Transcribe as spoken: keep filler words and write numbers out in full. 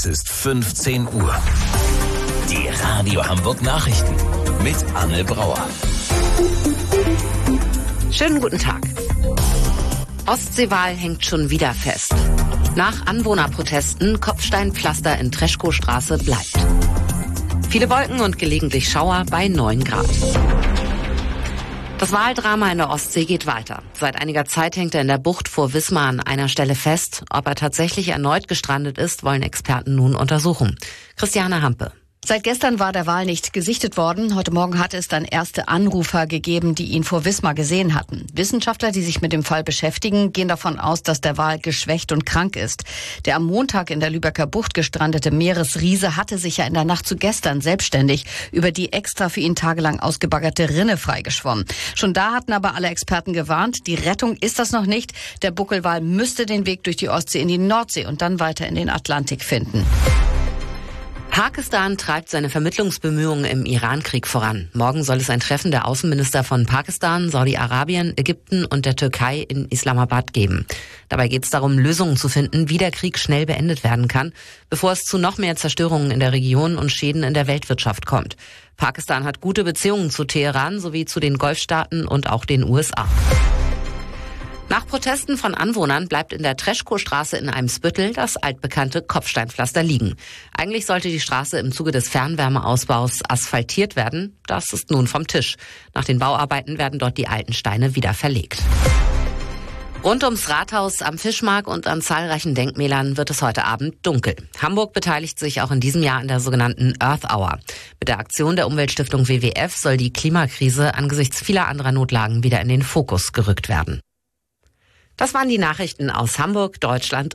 Es ist fünfzehn Uhr. Die Radio Hamburg Nachrichten mit Anne Brauer. Schönen guten Tag. Ostseewahl hängt schon wieder fest. Nach Anwohnerprotesten Kopfsteinpflaster in Treschkow-Straße bleibt. Viele Wolken und gelegentlich Schauer bei neun Grad. Das Wahldrama in der Ostsee geht weiter. Seit einiger Zeit hängt er in der Bucht vor Wismar an einer Stelle fest. Ob er tatsächlich erneut gestrandet ist, wollen Experten nun untersuchen. Christiane Hampe. Seit gestern war der Wal nicht gesichtet worden. Heute Morgen hatte es dann erste Anrufer gegeben, die ihn vor Wismar gesehen hatten. Wissenschaftler, die sich mit dem Fall beschäftigen, gehen davon aus, dass der Wal geschwächt und krank ist. Der am Montag in der Lübecker Bucht gestrandete Meeresriese hatte sich ja in der Nacht zu gestern selbstständig über die extra für ihn tagelang ausgebaggerte Rinne freigeschwommen. Schon da hatten aber alle Experten gewarnt, die Rettung ist das noch nicht. Der Buckelwal müsste den Weg durch die Ostsee in die Nordsee und dann weiter in den Atlantik finden. Pakistan treibt seine Vermittlungsbemühungen im Iran-Krieg voran. Morgen soll es ein Treffen der Außenminister von Pakistan, Saudi-Arabien, Ägypten und der Türkei in Islamabad geben. Dabei geht es darum, Lösungen zu finden, wie der Krieg schnell beendet werden kann, bevor es zu noch mehr Zerstörungen in der Region und Schäden in der Weltwirtschaft kommt. Pakistan hat gute Beziehungen zu Teheran sowie zu den Golfstaaten und auch den U S A. Nach Protesten von Anwohnern bleibt in der Treschkow-Straße in Eimsbüttel das altbekannte Kopfsteinpflaster liegen. Eigentlich sollte die Straße im Zuge des Fernwärmeausbaus asphaltiert werden. Das ist nun vom Tisch. Nach den Bauarbeiten werden dort die alten Steine wieder verlegt. Rund ums Rathaus, am Fischmarkt und an zahlreichen Denkmälern wird es heute Abend dunkel. Hamburg beteiligt sich auch in diesem Jahr an der sogenannten Earth Hour. Mit der Aktion der Umweltstiftung W W F soll die Klimakrise angesichts vieler anderer Notlagen wieder in den Fokus gerückt werden. Das waren die Nachrichten aus Hamburg, Deutschland